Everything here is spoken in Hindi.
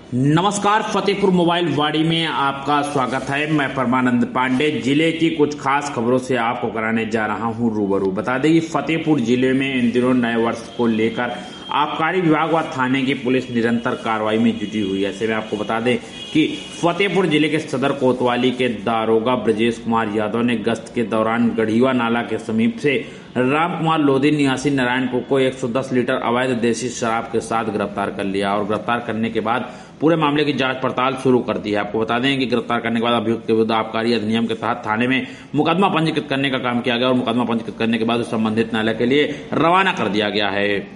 नमस्कार, फतेहपुर मोबाइल वाड़ी में आपका स्वागत है। मैं परमानंद पांडे जिले की कुछ खास खबरों से आपको कराने जा रहा हूं रूबरू। बता दें कि फतेहपुर जिले में इन दिनों नए वर्ष को लेकर आबकारी विभाग व थाने की पुलिस निरंतर कार्रवाई में जुटी हुई है। ऐसे में आपको बता दें कि फतेहपुर जिले के सदर कोतवाली के दारोगा ब्रजेश कुमार यादव ने गश्त के दौरान गढ़ीवा नाला के समीप से राम कुमार लोधी निवासी नारायणपुर को 110 लीटर अवैध देसी शराब के साथ गिरफ्तार कर लिया और गिरफ्तार करने के बाद पूरे मामले की जांच पड़ताल शुरू कर दी है। आपको बता दें कि गिरफ्तार करने के बाद अभियुक्त के विरुद्ध आबकारी अधिनियम के तहत थाने में मुकदमा पंजीकृत करने का काम किया गया और मुकदमा पंजीकृत करने के बाद संबंधित न्यायालय के लिए रवाना कर दिया गया है।